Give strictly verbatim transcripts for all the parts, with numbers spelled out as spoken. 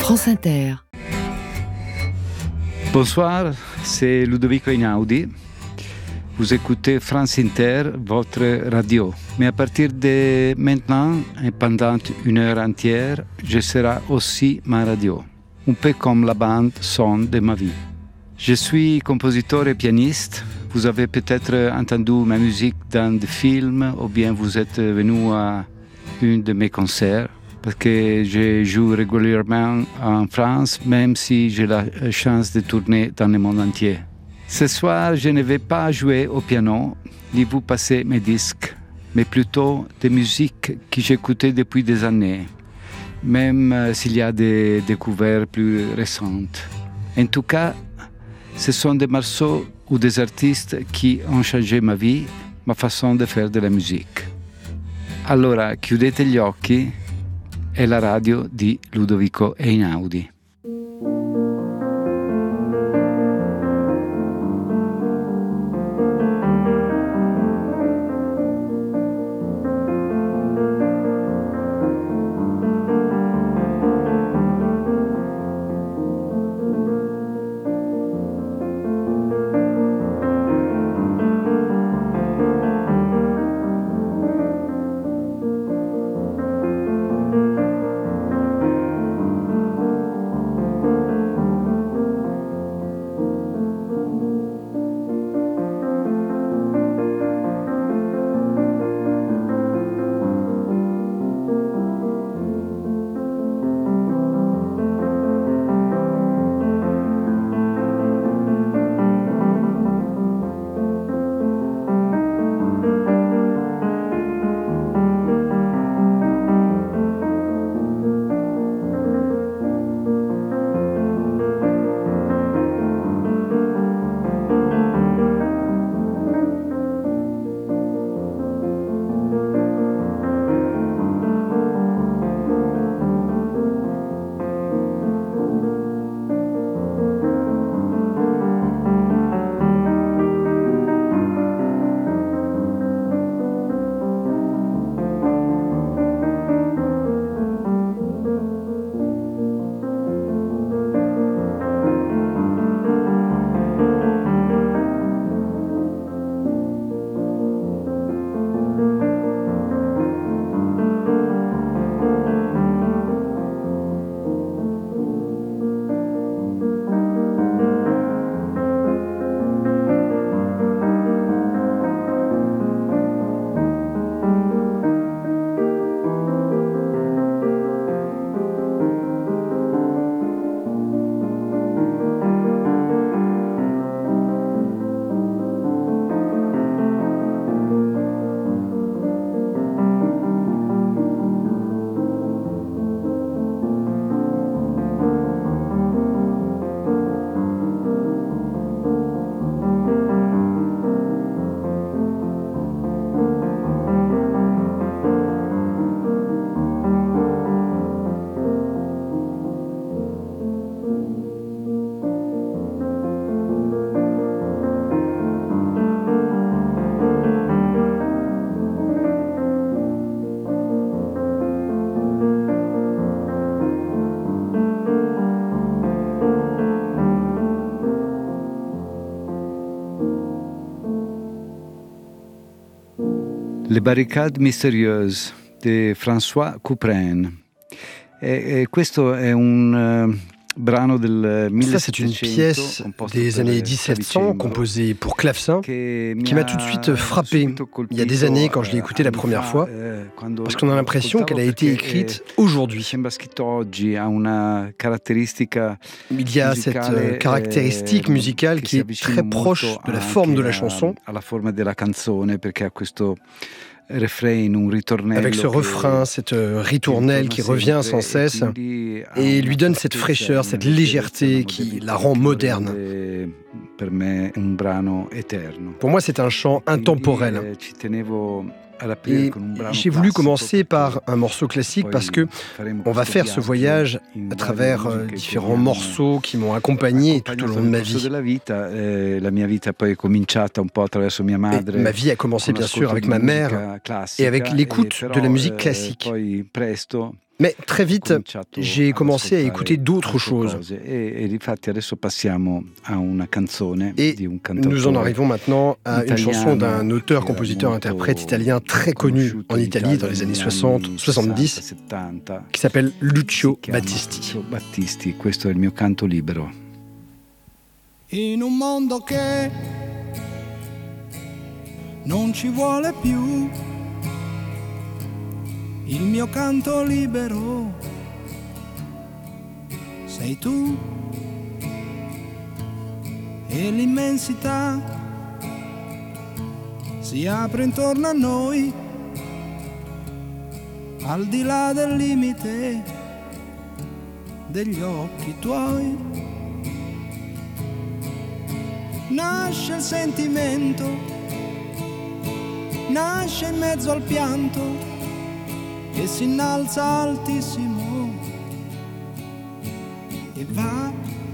France Inter. Bonsoir, c'est Ludovico Einaudi. Vous écoutez France Inter, votre radio. Mais à partir de maintenant, et pendant une heure entière, je serai aussi ma radio. Un peu comme la bande son de ma vie. Je suis compositeur et pianiste. Vous avez peut-être entendu ma musique dans des films ou bien vous êtes venu à un de mes concerts. Parce que je joue régulièrement en France, même si j'ai la chance de tourner dans le monde entier. Ce soir, je ne vais pas jouer au piano, ni vous passer mes disques, mais plutôt des musiques que j'écoutais depuis des années, même s'il y a des découvertes plus récentes. En tout cas, ce sont des morceaux ou des artistes qui ont changé ma vie, ma façon de faire de la musique. Allora, chiudete gli occhi. È la radio di Ludovico Einaudi. Le barricade mystérieuses di François Couperin. E, e questo è un uh, brano del Ça, c'est une pièce des années dix-sept cents, composée pour clavecin, qui m'a tout de suite frappé il y a des années quand je l'ai écoutée la première fois, parce qu'on a l'impression qu'elle a été écrite aujourd'hui. Il y a cette caractéristique musicale qui est très proche de la forme de la chanson, avec ce refrain, cette ritournelle qui revient sans cesse et lui donne cette fraîcheur, cette légèreté qui la rend moderne. Pour moi, c'est un chant intemporel. Et j'ai voulu commencer par un morceau classique parce que on va faire ce voyage à travers euh, différents morceaux qui m'ont accompagné tout au long de ma vie. Et ma vie a commencé bien sûr avec ma mère et avec l'écoute de la musique classique. Mais très vite, j'ai commencé à écouter d'autres choses. Et nous en arrivons maintenant à une chanson d'un auteur-compositeur-interprète italien très connu en Italie dans les années soixante soixante-dix, qui s'appelle Lucio Battisti. Battisti, questo è il mio canto libero. In un mondo che non ci vuole più, il mio canto libero sei tu, e l'immensità si apre intorno a noi, al di là del limite degli occhi tuoi. Nasce il sentimento, nasce in mezzo al pianto e si innalza altissimo e va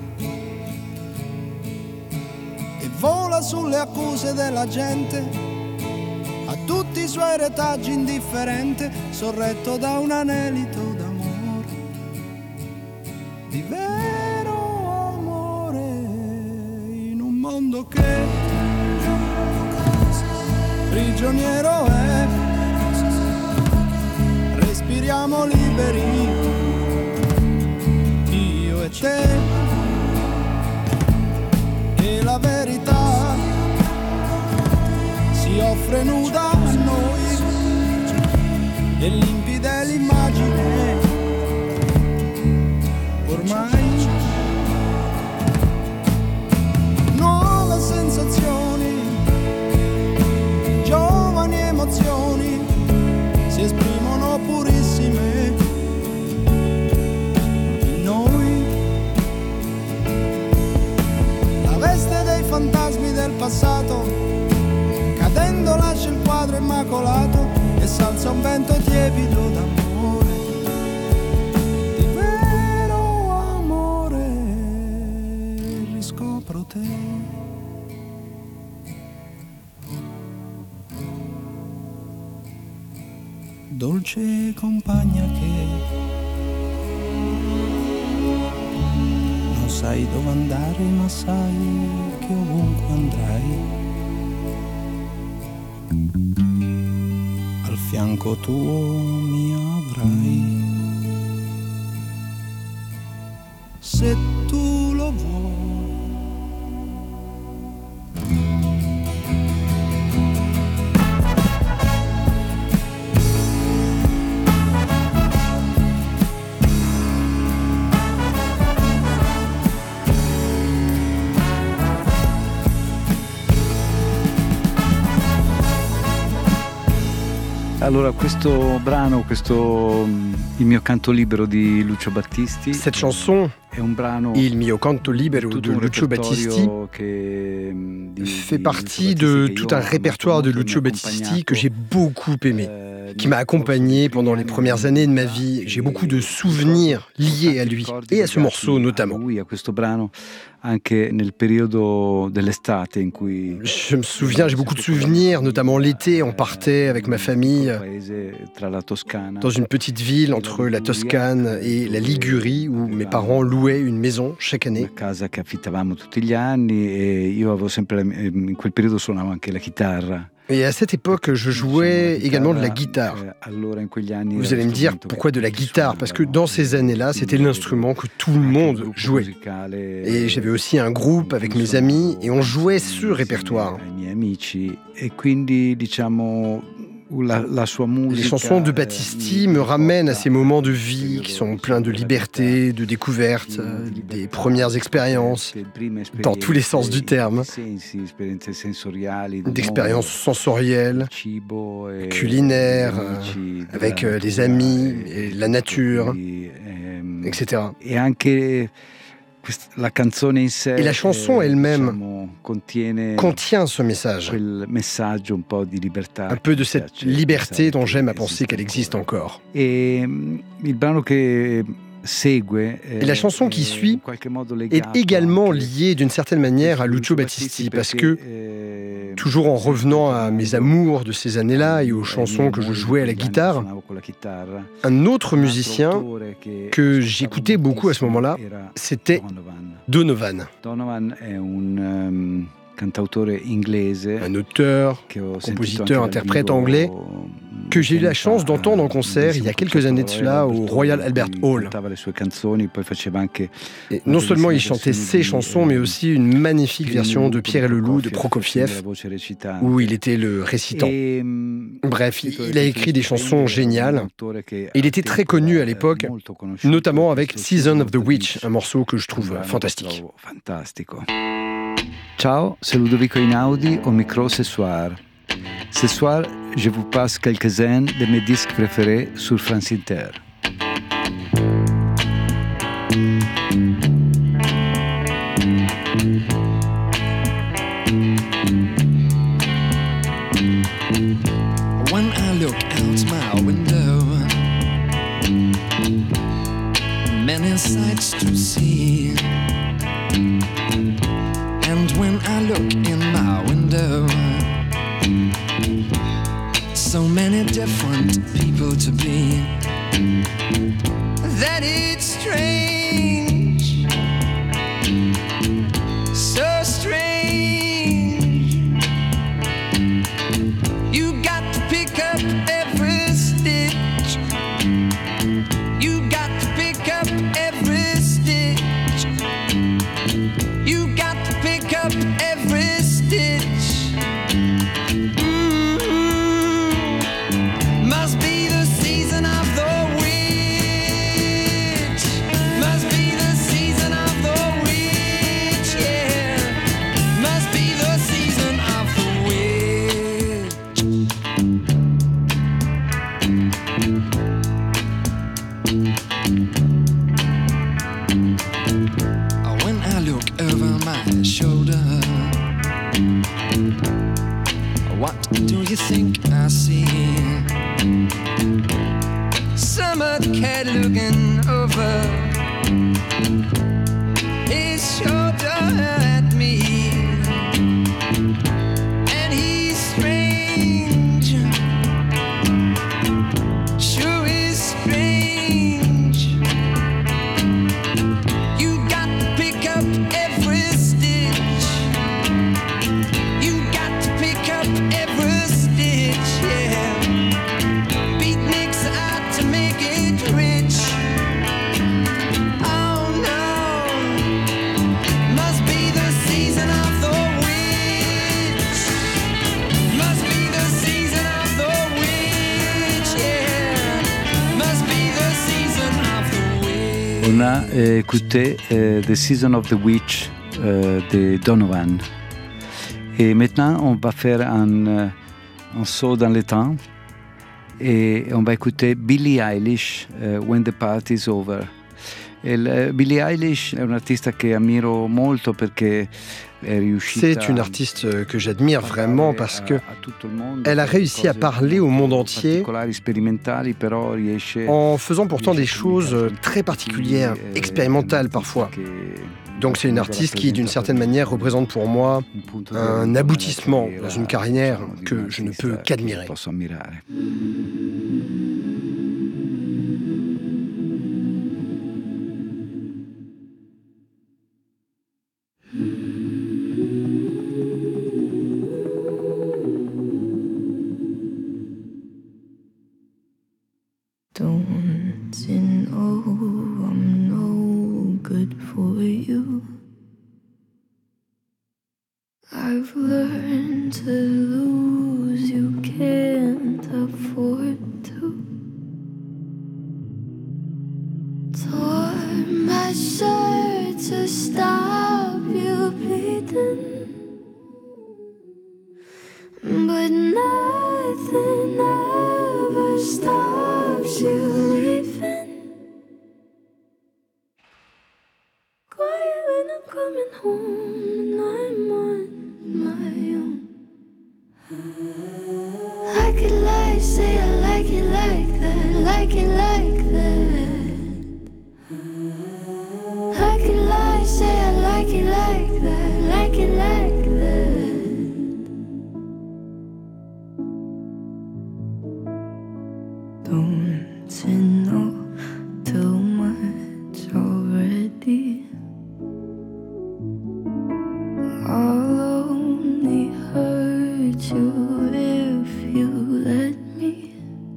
e vola sulle accuse della gente, a tutti i suoi retaggi indifferente, sorretto da un anelito d'amore, di vero amore, in un mondo che prigioniero è. Respiriamo liberi, io e te, e la verità si offre nuda a noi, e limpida è l'immagine, ormai nuove sensazioni, giovani emozioni si esprimono purissime in noi. La veste dei fantasmi del passato, cadendo lascia il quadro immacolato e s'alza un vento tiepido d'amore, di vero amore, riscopro te. Dolce compagna che non sai dove andare, ma sai che ovunque andrai, al fianco tuo mi avrai, se tu lo vuoi. Allora, questo brano, questo Il mio canto libero di Lucio Battisti. Cette chanson, è un brano, Il mio canto libero de Lucio Battisti, fait partie de tout un répertoire de Lucio Battisti que j'ai beaucoup aimé, qui m'a accompagné pendant les premières années de ma vie. J'ai beaucoup de souvenirs liés à lui et à ce morceau notamment. Anche nel periodo dell'estate in cui je me souviens, j'ai beaucoup de souvenirs, notamment l'été, on partait avec ma famille dans une petite ville entre la Toscane et la Ligurie où mes parents louaient une maison chaque année. Casa che affittavamo tutti gli anni e io avevo sempre in quel periodo suonavo anche la chitarra. Et à cette époque, je jouais également de la guitare. Vous allez me dire, pourquoi de la guitare? Parce que dans ces années-là, c'était l'instrument que tout le monde jouait. Et j'avais aussi un groupe avec mes amis et on jouait ce répertoire. Les chansons de Battisti me ramènent à ces moments de vie qui sont pleins de liberté, de découverte, des premières expériences, dans tous les sens du terme, d'expériences sensorielles, culinaires, avec les amis, et la nature, et cetera. La canzone in sé, et la chanson elle-même diciamo, contiene contient ce message, quel messaggio un po' di libertà, un peu de cette liberté dont j'aime à penser qu'elle existe encore. Et il brano che Et la chanson qui suit est également liée d'une certaine manière à Lucio Battisti, parce que, toujours en revenant à mes amours de ces années-là et aux chansons que je jouais à la guitare, un autre musicien que j'écoutais beaucoup à ce moment-là, c'était Donovan. Donovan est un cantautore inglese, un auteur, compositeur, interprète anglais que j'ai eu la chance d'entendre en concert il y a quelques années de cela au Royal Albert Hall. Et non seulement il chantait ses chansons, mais aussi une magnifique version de Pierre et le Loup de Prokofiev, où il était le récitant. Bref, il a écrit des chansons géniales. Il était très connu à l'époque, notamment avec Season of the Witch, un morceau que je trouve fantastique. Ciao, c'est Ludovico Einaudi au micro ce soir. Ce soir, je vous passe quelques-uns de mes disques préférés sur France Inter. When I look out my window, many sights to see. And when I look in my window, so many different people to be, that it's strange, so strange. You got to pick up every stitch, you got to pick up every stitch, you got to pick up every stitch. Think I see some other cat looking over his shoulder at me, and he's strange, sure is strange. You got to pick up every stitch, you got to pick up every On a euh, écouté euh, The Season of the Witch euh, de Donovan. Et maintenant, on va faire un, euh, un saut dans le temps et on va écouter Billie Eilish, uh, When the Party's Over. Et, Billie Eilish è un'artista che ammiro molto perché c'est une artiste que j'admire vraiment parce qu'elle a réussi à parler au monde entier en faisant pourtant des choses très particulières, expérimentales parfois. Donc c'est une artiste qui, d'une certaine manière, représente pour moi un aboutissement dans une carrière que je ne peux qu'admirer. I've learned to lose, you can't afford to. Tore my shirt to stop you bleeding, but nothing ever stops you leaving. Quiet when I'm coming home and I'm on my own. Like it like, say I like it like that, like it like that. be. I'll only hurt you if you let me.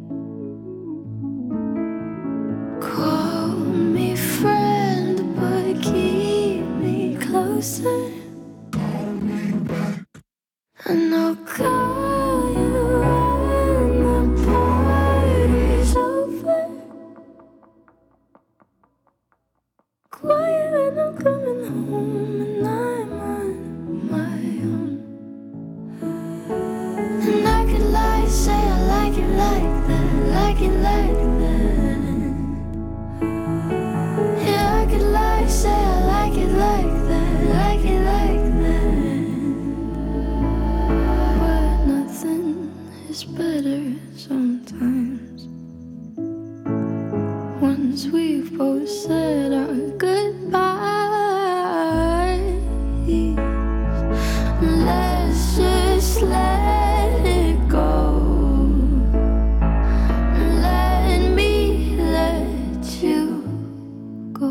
Call me friend, but keep me closer. Call me back. And I'll call you when the party's over. Quiet when I'm coming home and I'm on my own. And I could lie, say I like it like that, like it like that. Yeah, I could lie, say I like it like that, like it like that. But nothing is better sometimes. Once we've both said our goodbyes, let's just let it go. Let me let you go.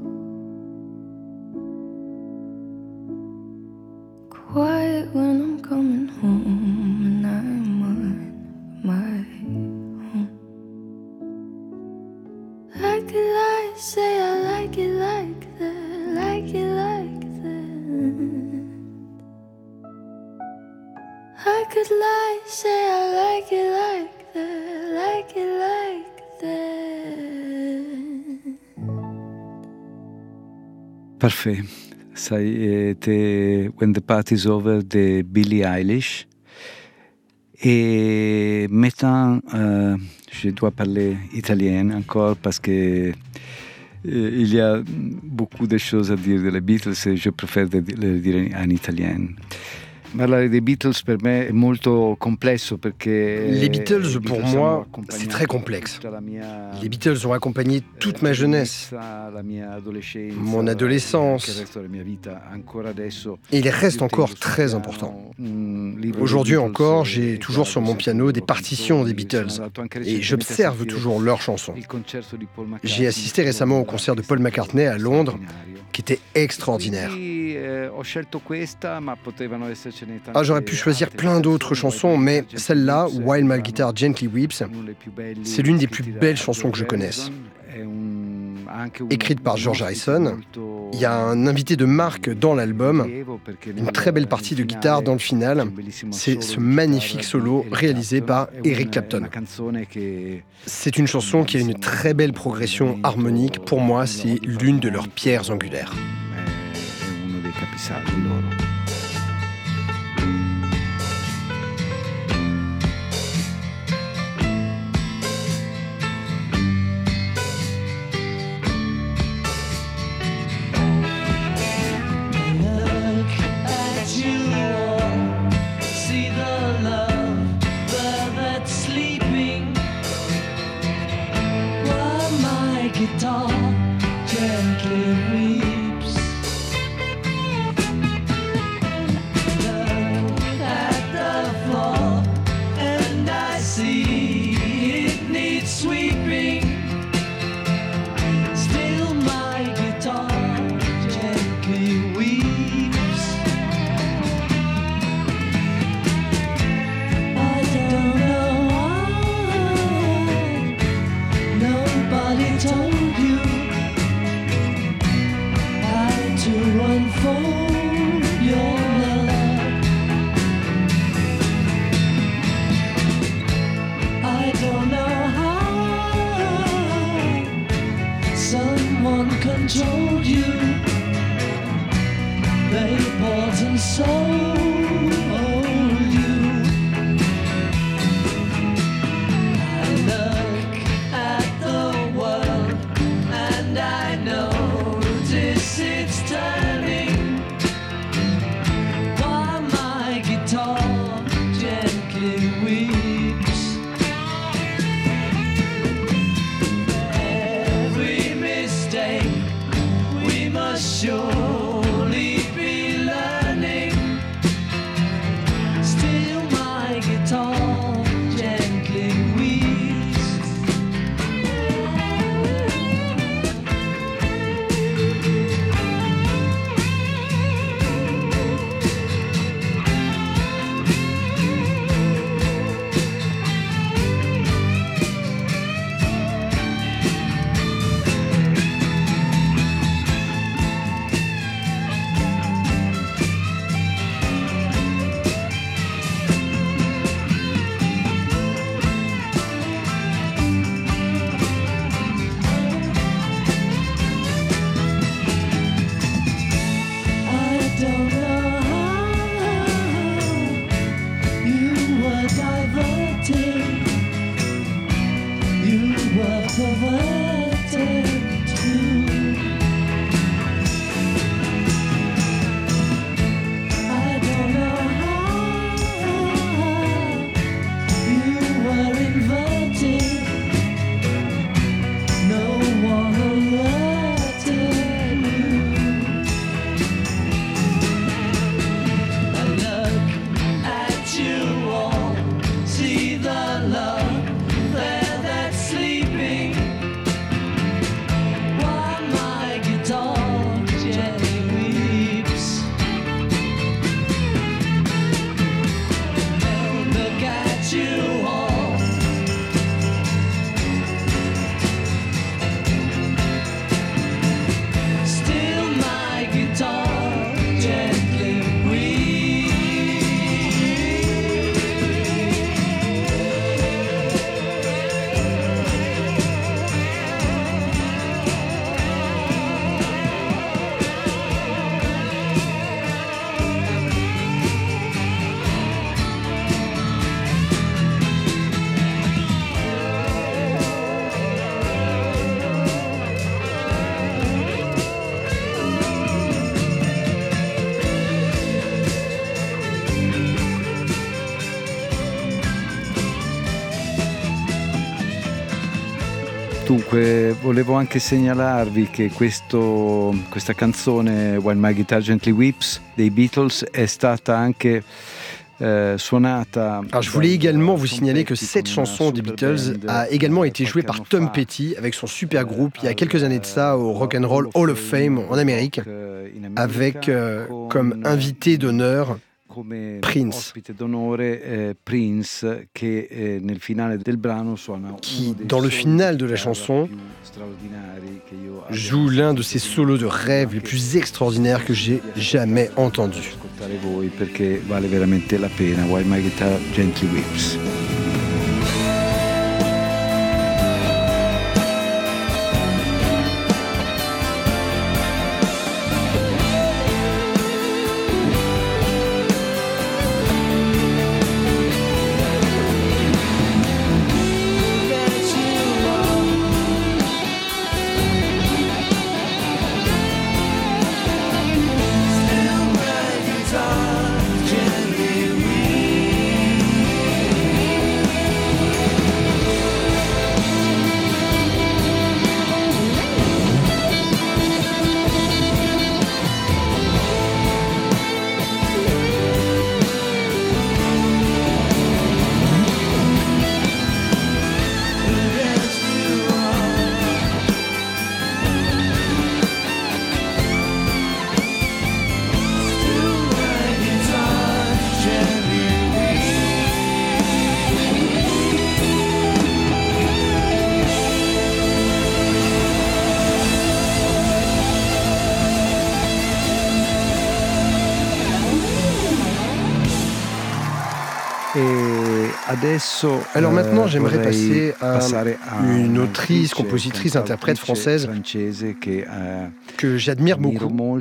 Quiet when I'm coming home and I'm on my own. I could lie, say I like it like that, like it like that. I could lie, say I like it like that, like it like that. Parfait. Ça était When the Party's Over de Billie Eilish. Et maintenant, euh, je dois parler italien encore parce que euh, il y a beaucoup de choses à dire de les Beatles et je préfère de le dire en italien. Parlare dei Beatles per me è molto complesso perché les Beatles pour moi c'est très complexe. Les Beatles ont accompagné toute ma jeunesse, mon adolescence, et ils restent encore très importants. Aujourd'hui encore, j'ai toujours sur mon piano des partitions des Beatles et j'observe toujours leurs chansons. J'ai assisté récemment au concert de Paul McCartney à Londres qui était extraordinaire. Ah, j'aurais pu choisir plein d'autres chansons, mais celle-là, While My Guitar Gently Weeps, c'est l'une des plus belles chansons que je connaisse. Écrite par George Harrison, il y a un invité de marque dans l'album, une très belle partie de guitare dans le final, c'est ce magnifique solo réalisé par Eric Clapton. C'est une chanson qui a une très belle progression harmonique, pour moi c'est l'une de leurs pierres angulaires. Guitar gently weeps. Look at the floor and I see it needs sweeping. Still my guitar gently weeps. I don't know why nobody told unfold your love. I don't know how someone controlled you. They bought and sold you. I look at the world and I notice it's turning, while my guitar gently weeps. Every mistake we must surely be learning. Still my guitar gently weeps. Dunque, volevo anche segnalarvi che questo, questa canzone While My Guitar Gently Weeps dei Beatles è stata anche euh, suonata. Alors, je voulais également vous signaler que cette chanson des Beatles a également été jouée par Tom Petty avec son super groupe il y a quelques années de ça au Rock and Roll Hall of Fame en Amérique, avec euh, comme invité d'honneur Prince, eh, Prince che, eh, nel finale del brano suona qui, dans le final de la chanson, joue l'un de ces solos de rêve les plus extraordinaires que j'ai jamais entendus. Perché vale veramente la pena. While My Guitar Gently Weeps. Alors maintenant, j'aimerais passer à une autrice, compositrice, interprète française que j'admire beaucoup,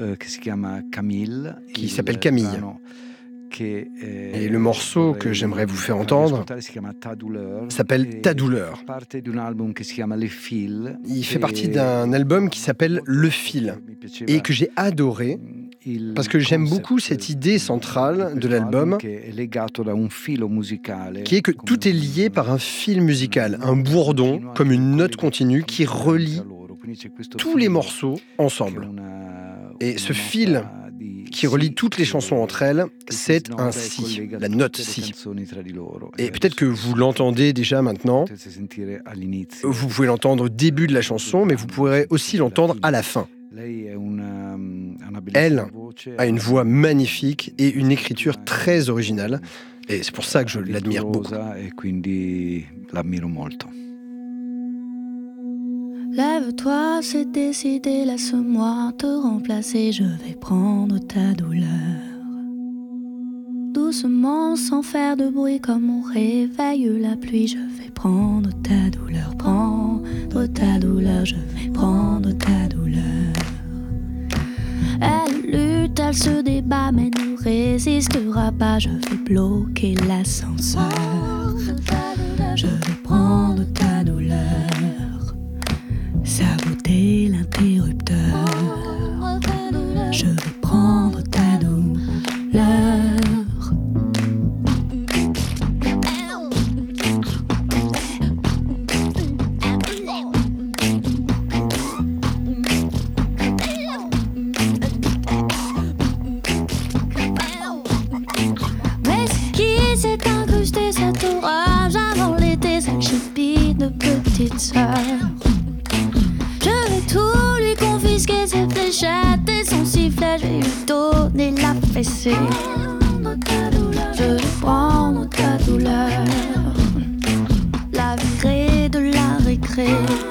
qui s'appelle Camille. Et le morceau que j'aimerais vous faire entendre s'appelle Ta douleur. Il fait partie d'un album qui s'appelle Le Fil et que j'ai adoré parce que j'aime beaucoup cette idée centrale de l'album qui est que tout est lié par un fil musical, un bourdon comme une note continue qui relie tous les morceaux ensemble. Et ce fil qui relie toutes les chansons entre elles, c'est un si, la note si. Et peut-être que vous l'entendez déjà maintenant, vous pouvez l'entendre au début de la chanson, mais vous pourrez aussi l'entendre à la fin. Elle a une voix magnifique et une écriture très originale, et c'est pour ça que je l'admire beaucoup. Lève-toi, c'est décidé, laisse-moi te remplacer, je vais prendre ta douleur. Doucement, sans faire de bruit, comme on réveille la pluie, je vais prendre ta douleur, prendre ta douleur, je vais prendre ta douleur. Elle lutte, elle se débat, mais ne résistera pas, je vais bloquer l'ascenseur. Je vais prendre ta douleur. Saboter l'interrupteur. Je vais prendre ta douleur. Mais c'est qui s'est incrusté cet orage avant l'été, cette chipie de petite sœur? Tout lui confisquer ses fléchettes et son sifflet, je vais lui donner la fessée. Je vais prendre ta douleur, la virer de la récré.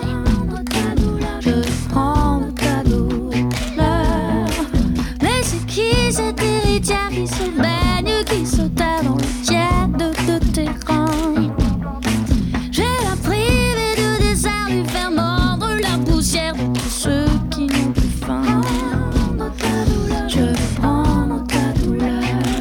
Je vais prendre ta douleur. Mais c'est qui cette héritière qui se baigne, qui se terre dans le tiède de tes reins? Je vais la priver de dessert, lui faire mordre la poussière de tous ceux qui n'ont plus faim. Je vais prendre ta douleur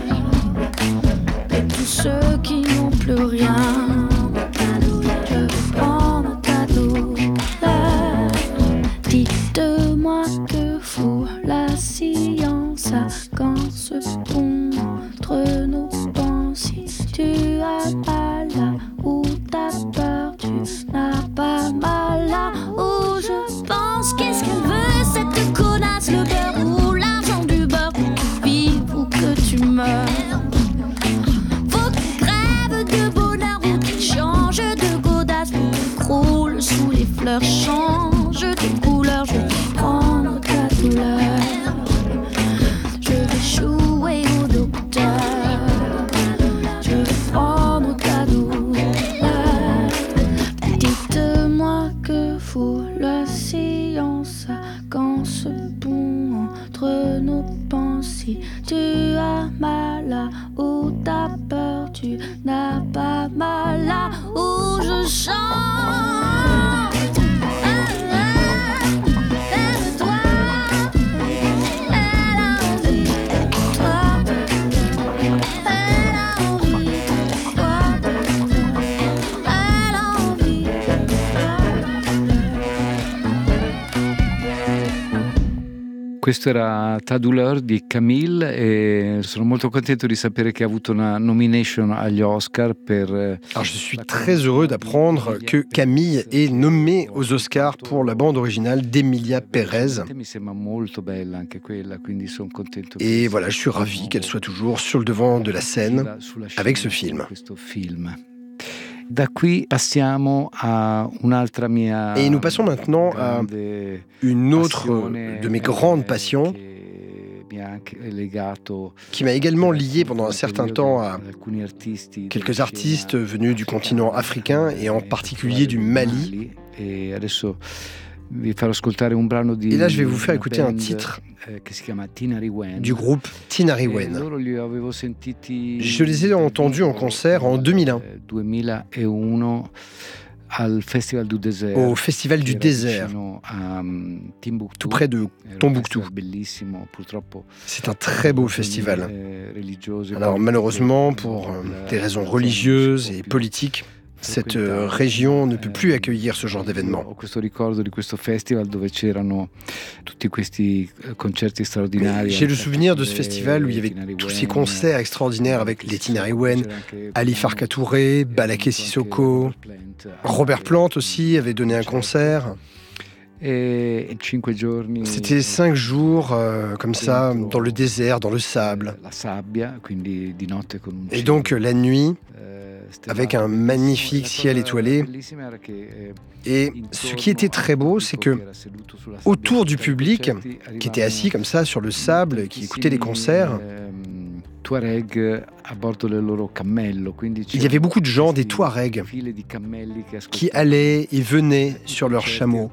et tous ceux qui n'ont plus rien. Je vais prendre ta douleur. Dites-moi que fout la science quand se contre nos dents. Si tu as mal ou t'as peur, tu n'as pas mal. nous pense. Si tu as mal là où t'as peur, tu n'as pas mal là où je chante. Questo era Ta douleur di Camille e sono molto contento di sapere che ha avuto una nomination agli Oscar per... Alors je suis très heureux d'apprendre que Camille est nommée aux Oscars pour la bande originale d'Emilia Pérez. Et voilà, je suis ravi qu'elle soit toujours sur le devant de la scène avec ce film. Da qui passiamo a un'altra mia Et nous passons maintenant à une autre de mes grandes passions qui m'a également lié pendant un certain temps à quelques artistes venus du continent africain et en particulier du Mali. Et là, je vais vous faire écouter un titre du groupe Tinariwen. Je les ai entendus en concert en deux mille un au Festival du Désert, tout près de Tombouctou. C'est un très beau festival. Alors malheureusement, pour des raisons religieuses et politiques, cette région ne peut plus accueillir ce genre d'événement. J'ai le souvenir de ce festival où il y avait tous ces concerts extraordinaires avec les Tinariwen, Ali Farka Touré, Balaké Sissoko, Robert Plant aussi avait donné un concert. C'était cinq jours euh, comme ça, dans le désert, dans le sable. Et donc la nuit, avec un magnifique ciel étoilé. Et ce qui était très beau, c'est que autour du public, qui était assis comme ça sur le sable, qui écoutait les concerts, il y avait beaucoup de gens, des Touaregs, qui allaient et venaient sur leurs chameaux.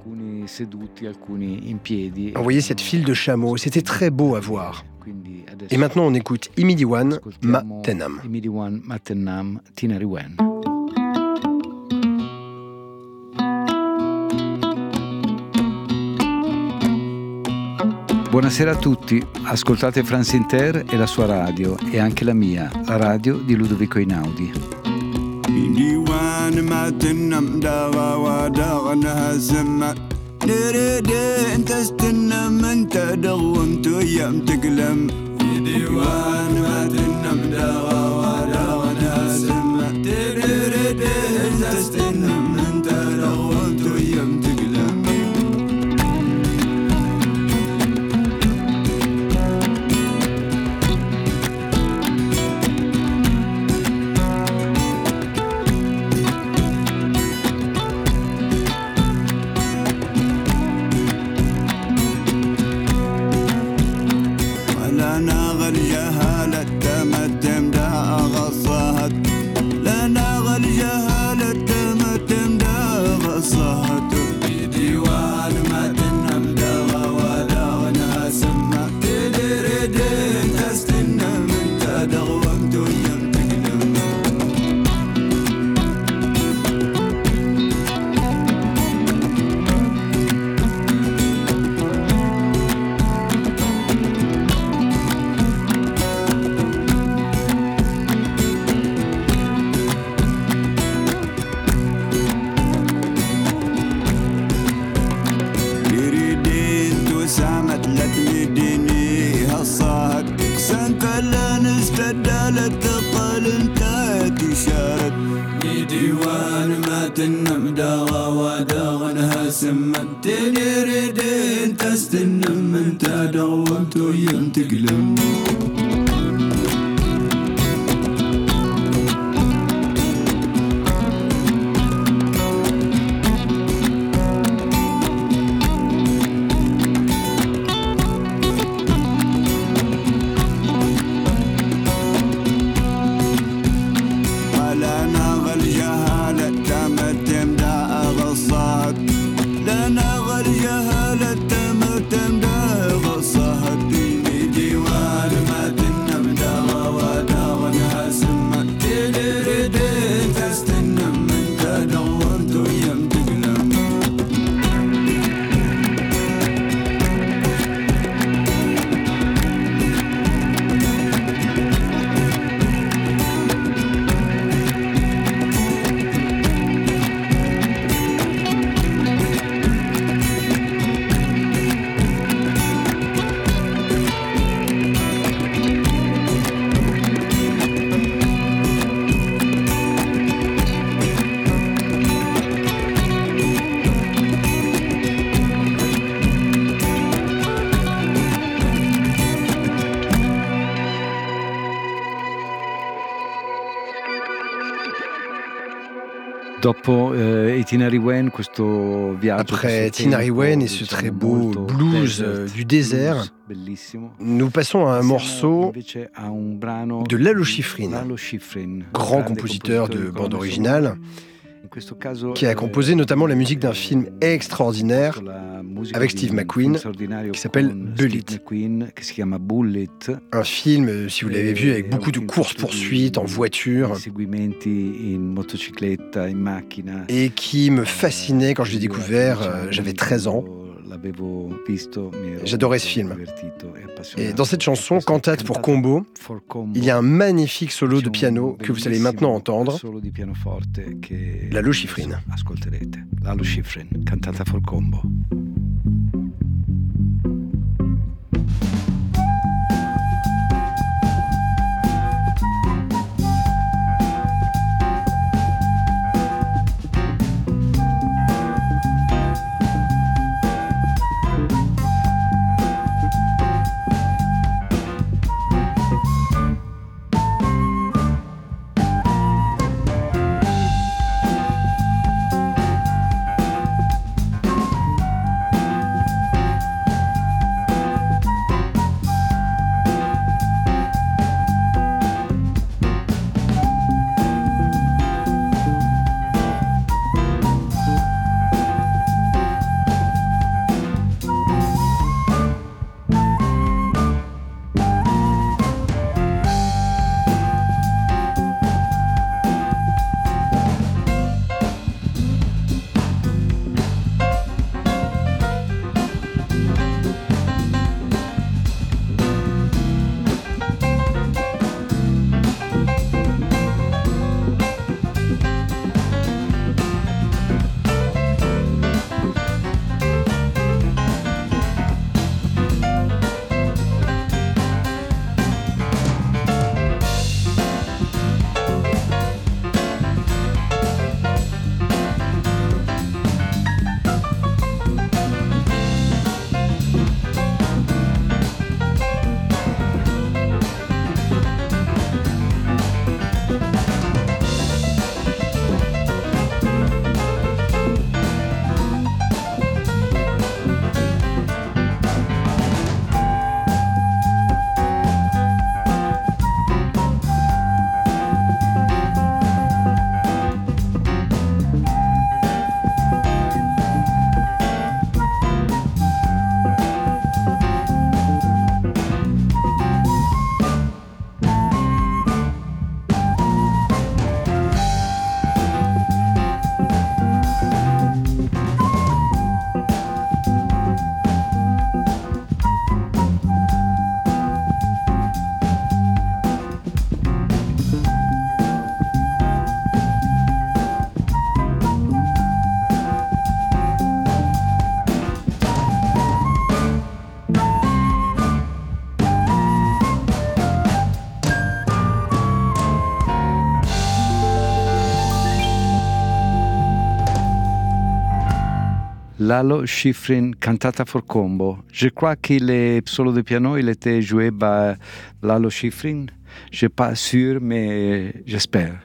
On voyait cette file de chameaux, c'était très beau à voir. Et maintenant on écoute Imidiwan Matenam. Imidiwan Matenam, Tinariwen. Buonasera a tutti, ascoltate France Inter e la sua radio e anche la mia, la radio di Ludovico Einaudi. Imidiwan Matenam dawa wa dagna zamma دريدي انت استنم انت دغمت ايام تقلم في ديوان ما تنم دغا ودغنا سما دريدي انت استنم انت دغمت ايام تقلم لنا غل جهالة تمتم دا غصها الدين Après Tinariwen et ce très beau blues du désert, nous passons à un morceau de Lalo Schifrin, grand compositeur de bande originale, qui a composé notamment la musique d'un film extraordinaire avec Steve McQueen qui s'appelle Bullet. Un film, si vous l'avez vu, avec beaucoup de courses-poursuites en voiture et qui me fascinait quand je l'ai découvert. J'avais treize ans. J'adorais ce film. Et dans cette chanson, Cantate pour Combo, il y a un magnifique solo de piano que vous allez maintenant entendre. Lalo Schifrin. Lalo Schifrin, Cantata for Combo. Lalo Schifrin, Cantata for Combo. Je crois que le solo de piano, il était joué par Lalo Schifrin. Je ne suis pas sûr, mais j'espère.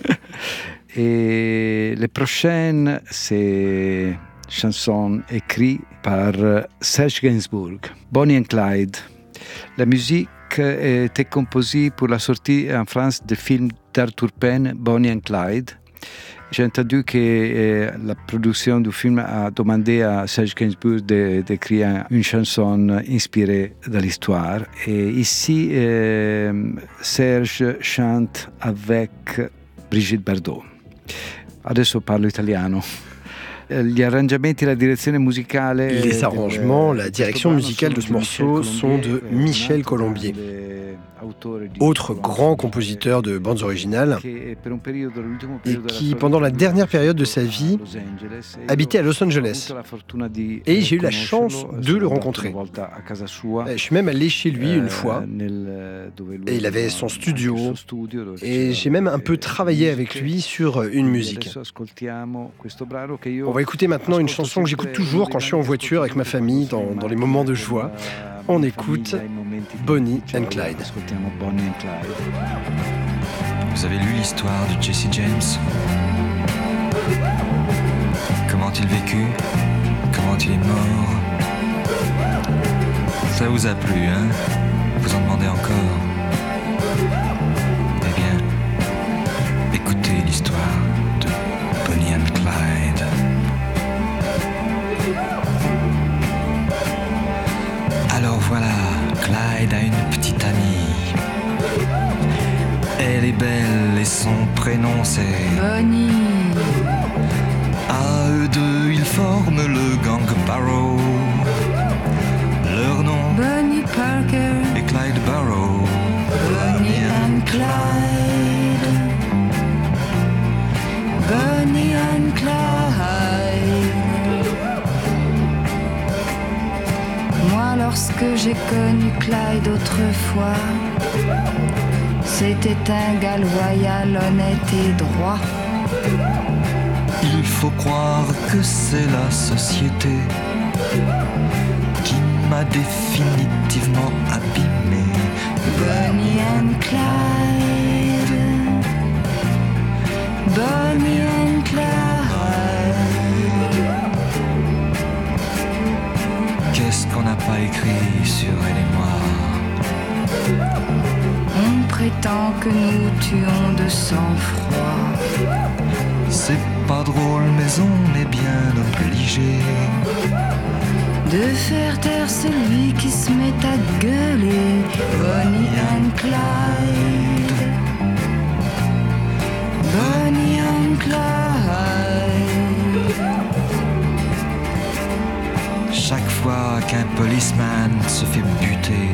Et les prochaines, c'est chanson écrite par Serge Gainsbourg, Bonnie and Clyde. La musique a été composée pour la sortie en France du film d'Arthur Penn, Bonnie and Clyde. J'ai entendu que euh, la production du film a demandé à Serge Gainsbourg de, d'écrire une chanson inspirée de l'histoire. Et ici, euh, Serge chante avec Brigitte Bardot. Adesso parlo italiano. Gli arrangiamenti, la direzione musicale. Les arrangements, la direction musicale de ce morceau sont de Michel Colombier, autre grand compositeur de bandes originales et qui, pendant la dernière période de sa vie, habitait à Los Angeles. Et j'ai eu la chance de le rencontrer. Je suis même allé chez lui une fois et il avait son studio et j'ai même un peu travaillé avec lui sur une musique. On va écouter maintenant une chanson que j'écoute toujours quand je suis en voiture avec ma famille dans, dans les moments de joie. On écoute Bonnie and Clyde. Vous avez lu l'histoire de Jesse James ? Comment il vécu? Comment il est mort? Ça vous a plu, hein? Vous en demandez encore? Eh bien, écoutez l'histoire de Bonnie and Clyde. Alors voilà, Clyde a une petite amie. Elle est belle et son prénom c'est Bonnie. À eux deux, ils forment le gang Barrow. Leur nom Bonnie Parker et Clyde Barrow. Bonnie and Clyde. Bonnie and Clyde. Moi, lorsque j'ai connu Clyde autrefois, c'était un gars loyal, honnête et droit. Il faut croire que c'est la société qui m'a définitivement abîmé. Bonnie and Clyde. Bonnie and Clyde. Qu'est-ce qu'on n'a pas écrit sur elle et moi? On prétend que nous tuons de sang-froid. C'est pas drôle, mais on est bien obligé de faire taire celui qui se met à gueuler. Bonnie and Clyde. Bonnie and Clyde. Chaque fois qu'un policeman se fait buter,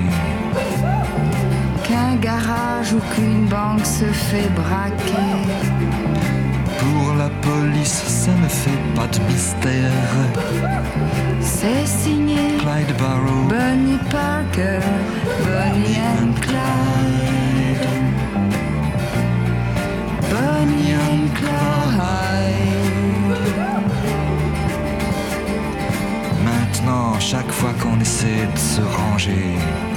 qu'un garage ou qu'une banque se fait braquer, pour la police ça ne fait pas de mystère. C'est signé Clyde Barrow, Bonnie Parker, Bonnie and Clyde. Bonnie and Clyde. Maintenant, chaque fois qu'on essaie de se ranger,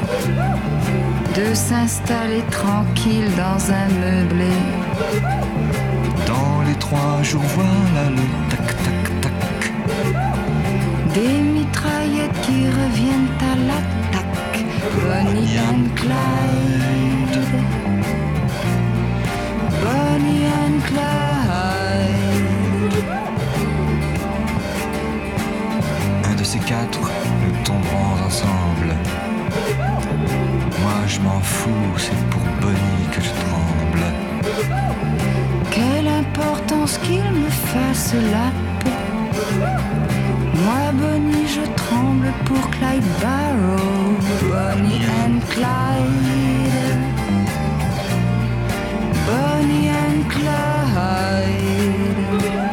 de s'installer tranquille dans un meublé, dans les trois jours, voilà le tac-tac-tac. Des mitraillettes qui reviennent à l'attaque. Bonnie and Clyde. Bonnie and Clyde. Un de ces quatre, nous tomberons ensemble. Moi je m'en fous, c'est pour Bonnie que je tremble. Quelle importance qu'il me fasse la peau. Moi, Bonnie, je tremble pour Clyde Barrow. Bonnie and Clyde. Bonnie and Clyde.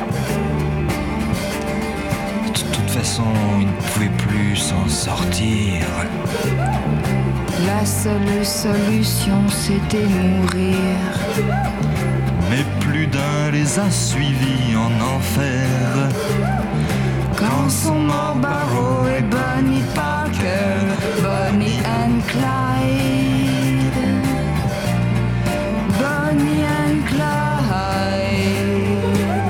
De toute façon, ils ne pouvaient plus s'en sortir. La seule solution, c'était mourir. Mais plus d'un les a suivis en enfer. Quand sont morts Barrow et Bonnie Parker, Bonnie and Clyde. Bonnie and Clyde.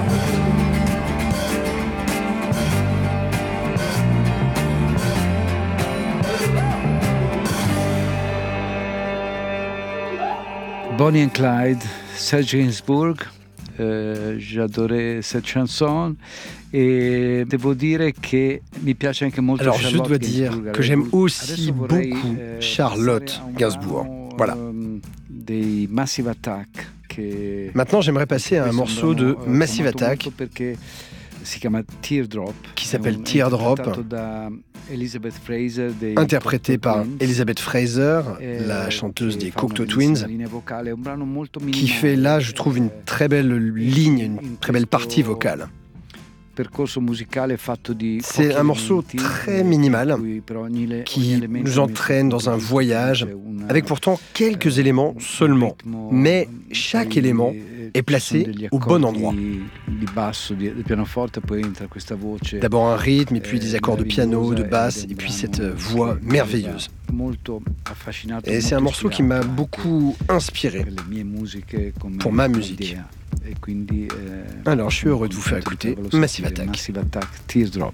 Bonnie and Clyde, Serge Gainsbourg. Euh, j'adorais cette chanson et devo dire che mi piace anche molto. Alors Charlotte je dois dire Gainsbourg. que j'aime aussi vorrei, beaucoup eh, Charlotte Gainsbourg. Voilà. Dei Massive Attack. Che Maintenant j'aimerais passer à un morceau de Massive Attack qui s'appelle Teardrop, interprété par Elizabeth Fraser, la chanteuse des Cocteau Twins, qui fait là, je trouve, une très belle ligne, une très belle partie vocale. C'est un morceau très minimal qui nous entraîne dans un voyage avec pourtant quelques éléments seulement, mais chaque élément est placé au bon endroit. D'abord un rythme, et puis des accords de piano, de basse, et puis cette voix merveilleuse. Et c'est un morceau qui m'a beaucoup inspiré pour ma musique. Alors, je suis heureux de vous faire écouter Massive Attack. Massive Attack, Teardrop.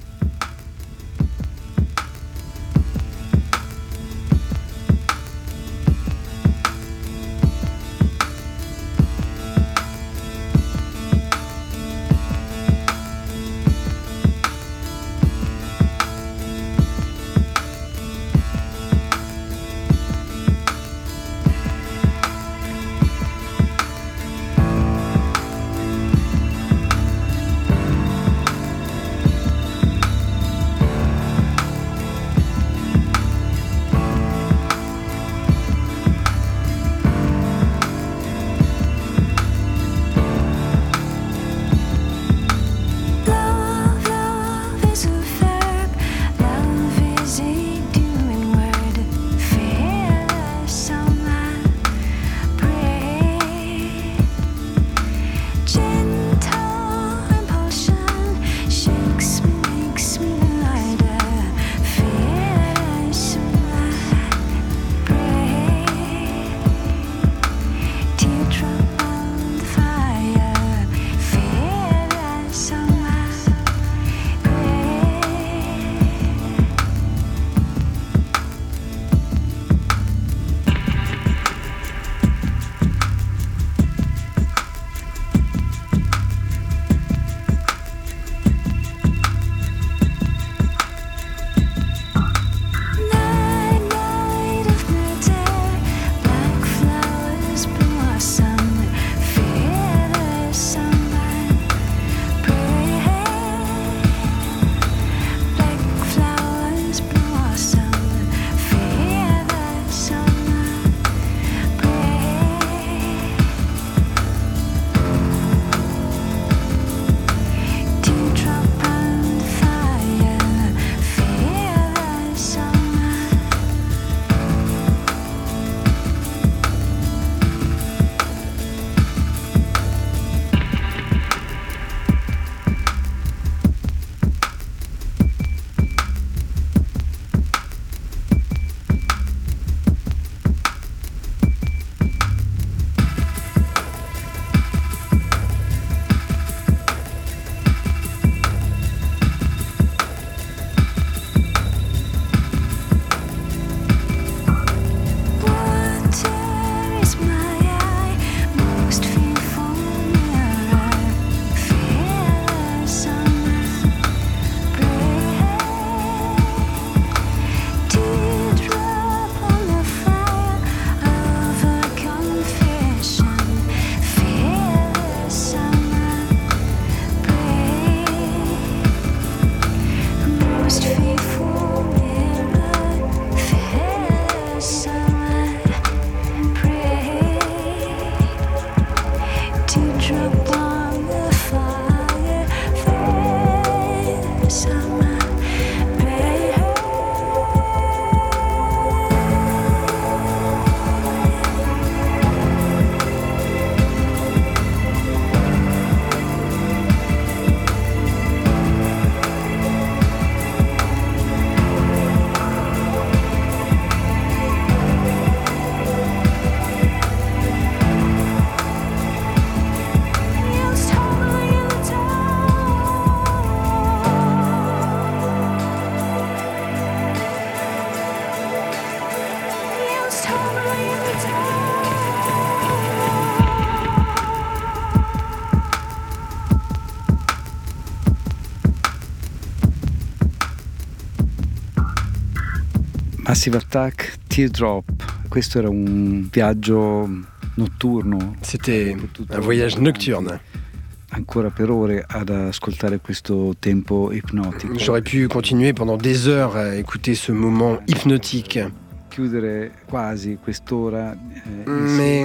Massive Attack, Teardrop. Questo era un viaggio notturno. C'était un voyage nocturne. Ancora per ore ad ascoltare questo tempo ipnotico. J'aurais pu continuer pendant des heures à écouter ce moment hypnotique. Chiudere quasi quest'ora. Eh, Mais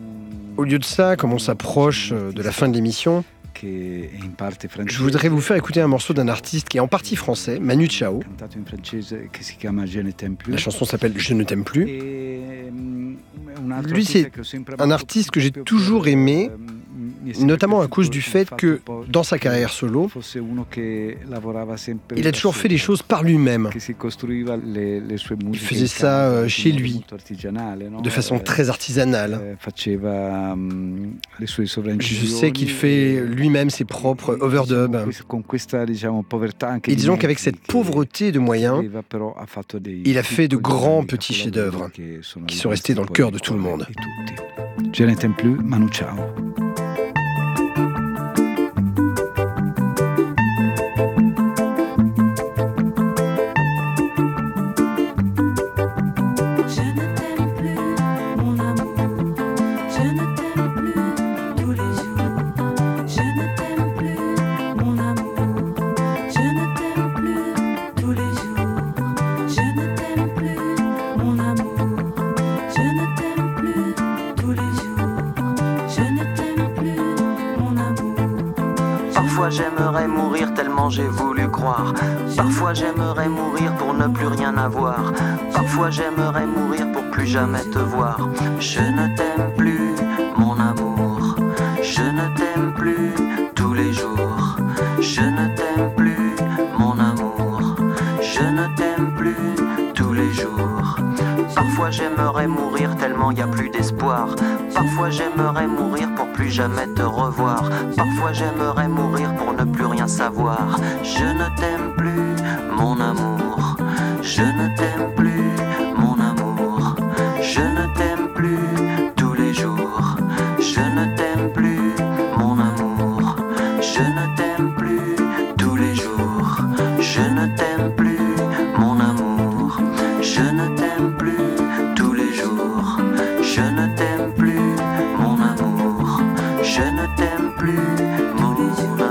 au lieu de ça, comme on s'approche de la fin de l'émission, je voudrais vous faire écouter un morceau d'un artiste qui est en partie français, Manu Chao. La chanson s'appelle Je ne t'aime plus. Lui, c'est un artiste que j'ai toujours aimé, notamment à cause du fait que, dans sa carrière solo, il a toujours fait les choses par lui-même. Il faisait ça euh, chez lui, de façon très artisanale. Je sais qu'il fait lui-même ses propres overdubs. Et disons qu'avec cette pauvreté de moyens, il a fait de grands petits chefs-d'œuvre qui sont restés dans le cœur de tout le monde. Je ne t'aime plus, Manu Chao. Parfois j'aimerais mourir tellement j'ai voulu croire. Parfois j'aimerais mourir pour ne plus rien avoir. Parfois j'aimerais mourir pour plus jamais te voir. Je ne t'aime plus, mon amour. Je ne t'aime plus tous les jours. Je ne t'aime plus, mon amour. Je ne t'aime plus tous les jours. Parfois j'aimerais mourir tellement y a plus d'espoir. Parfois j'aimerais mourir pour plus jamais te revoir. Parfois j'aimerais mourir pour ne plus rien savoir. Je ne t'aime plus, mon amour. Je ne t'aime plus, mon amour. Je ne t'aime plus tous les jours. Je ne t'aime plus, mon amour. Je ne t'aime plus tous les jours. Je ne t'aime plus, mon amour. Je ne t'aime plus tous les jours. Je ne t'aime plus, mon amour. Je ne t'aime plus, mon amour.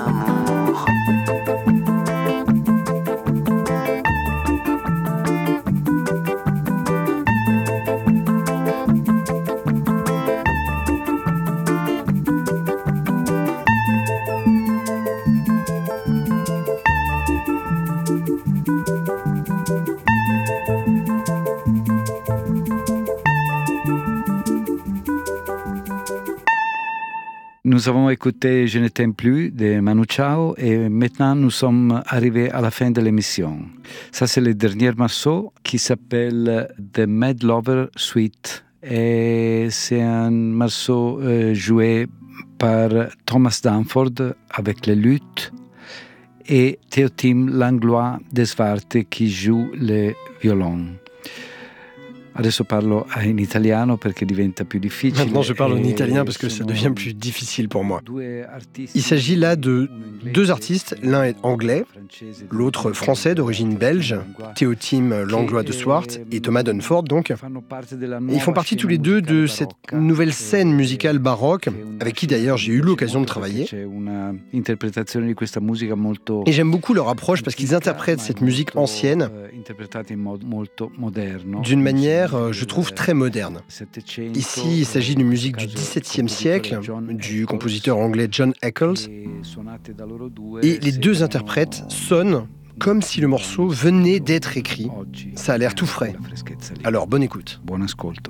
Nous avons écouté Je ne t'aime plus de Manu Chao et maintenant nous sommes arrivés à la fin de l'émission. Ça, c'est le dernier morceau qui s'appelle The Mad Lover Suite et c'est un morceau euh, joué par Thomas Danford avec les luttes et Théotime Langlois Desvarte qui joue le violon. Adesso parlo in italiano perché diventa più difficile. Maintenant, je parle en italien parce que ça devient plus difficile pour moi. Il s'agit là de deux artistes, l'un est anglais, l'autre français d'origine belge, Théotime Langlois de Swart et Thomas Danford donc. Et ils font partie tous les deux de cette nouvelle scène musicale baroque, avec qui d'ailleurs j'ai eu l'occasion de travailler. Et j'aime beaucoup leur approche parce qu'ils interprètent cette musique ancienne d'une manière, je trouve, très moderne. Ici, il s'agit d'une musique du dix-septième siècle, du compositeur anglais John Eccles. Et les deux interprètes sonnent comme si le morceau venait d'être écrit. Ça a l'air tout frais. Alors, bonne écoute. Buon ascolto.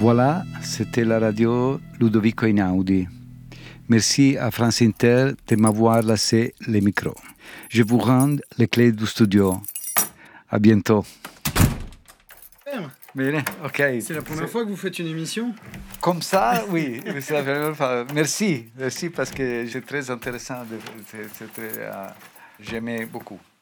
Voilà, c'était la radio Ludovico Einaudi. Merci à France Inter de m'avoir laissé les micros. Je vous rends les clés du studio. À bientôt. Bien, ok. C'est la première fois que vous faites une émission ? Comme ça, oui. C'est la première fois. Merci, merci parce que c'est très intéressant. De, c'est, c'est très, uh, j'aimais beaucoup.